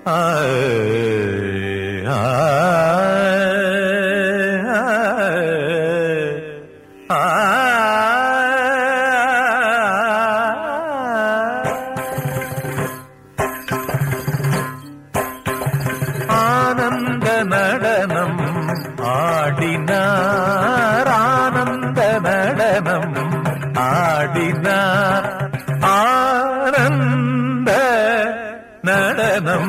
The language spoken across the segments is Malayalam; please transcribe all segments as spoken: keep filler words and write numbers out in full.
ആ ആനന്ദ നടനം ആടിനാർ ആനന്ദ നടനം ആടിനാർ ആനന്ദ നടനം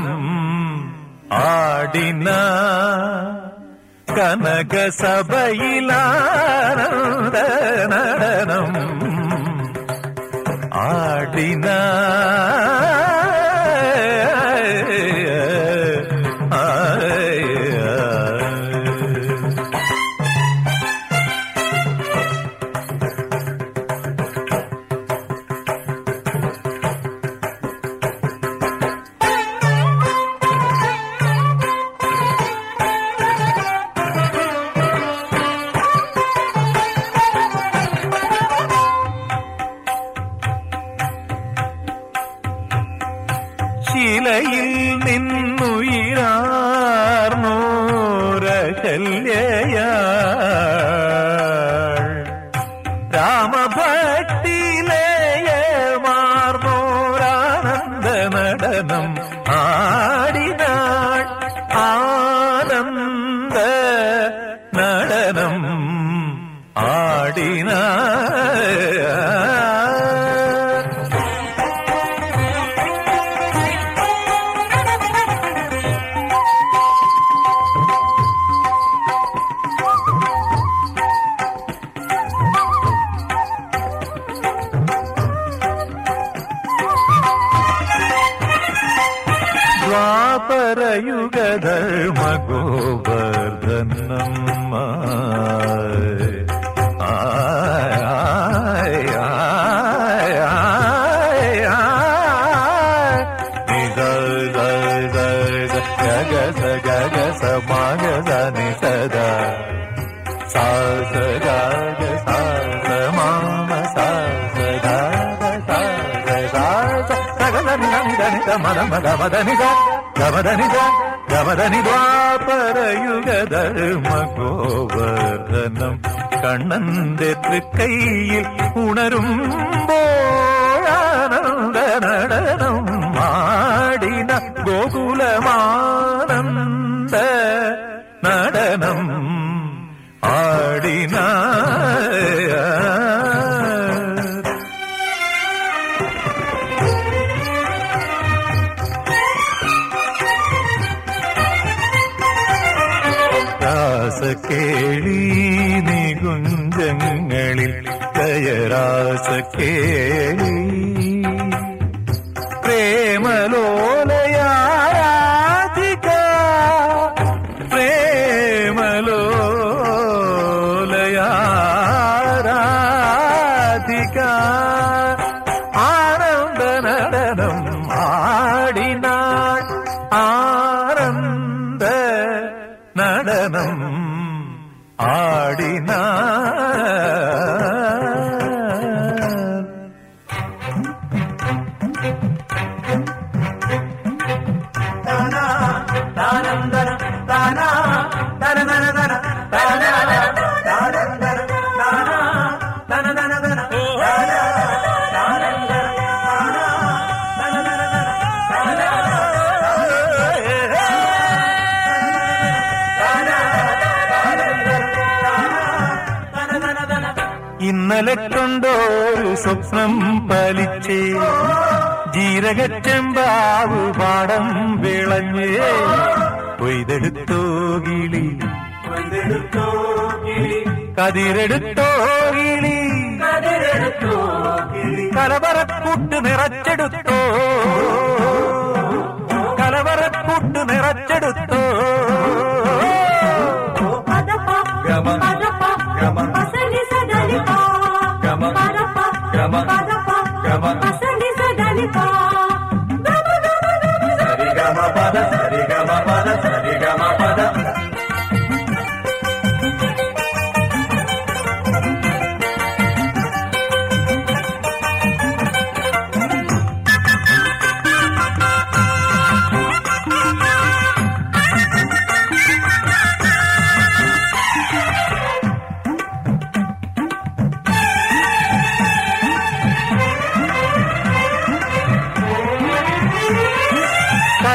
ആടിനാർ കനകസഭയിലാനന്ദ നടനം ആടിനാർ ശിലയിൽ നിന്നുയിരാർന്നൂരകല്യയാൾ രാമഭക്തിലേയമാർന്നോരാനന്ദ നടനം ആടിനാൾ ആനന്ദ നടനം ആടിനാൾ ദ്വാപരയുഗധർമ്മഗോവർദ്ധനം ഗഗസ ഗഗസ മഗസനി സദാ സാസ ഗഗ സാസ മാമ സാസ ഗഗ സാസ സാസ സഗദനി ഗനിധനിത മദമ ഗമദനിത ഗമദനിത ഗമദനി ദ്വാപരയുഗധർമ്മഗോവർദ്ധനം കണ്ണന്റെ തൃക്കൈയിൽ ഉണരുമ്പോഴാനന്ദ നടനം ആടിന ഗോകുലമാനന്ദ നടനം ആടിന രാസക്കേളി നികുഞ്ചങ്ങളിൽ ജയരാസക്കേളി പ്രേമലോലയാരാധിക പ്രേമലോലയാരാധിക ആനന്ദ നടനം ആടിനാൾ ആനന്ദ നടനം ആടിനാൾ ഇന്നലെ കണ്ടോരു സ്വപ്നം പലിച്ചേ ജീരകച്ചെമ്പാവ് പാടം വിളഞ്ഞേ കൊയ്തെടുത്തോ കിളി കതിരെടുത്തോ കിളി കലവറക്കൂട്ട് നിറച്ചെടുത്തോ കലവറക്കൂട്ട് നിറച്ചെടുത്തോ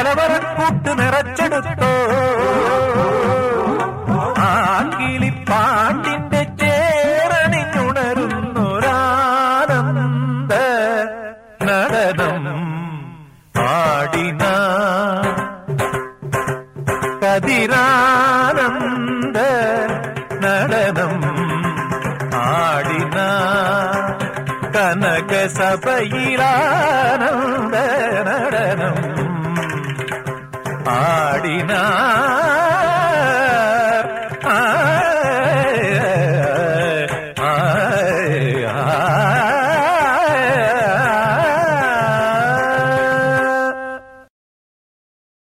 കലവറക്കൂട്ട് നിറച്ചെടുത്തോ ആങ്കിളിപ്പാണ്ടിന്റെ ചേരണിഞ്ഞുണരുന്നൊരാനന്ദ നടനം ആടിന കതിരാനന്ദ നടനം ആടിന കനക സഭയിലാനന്ദ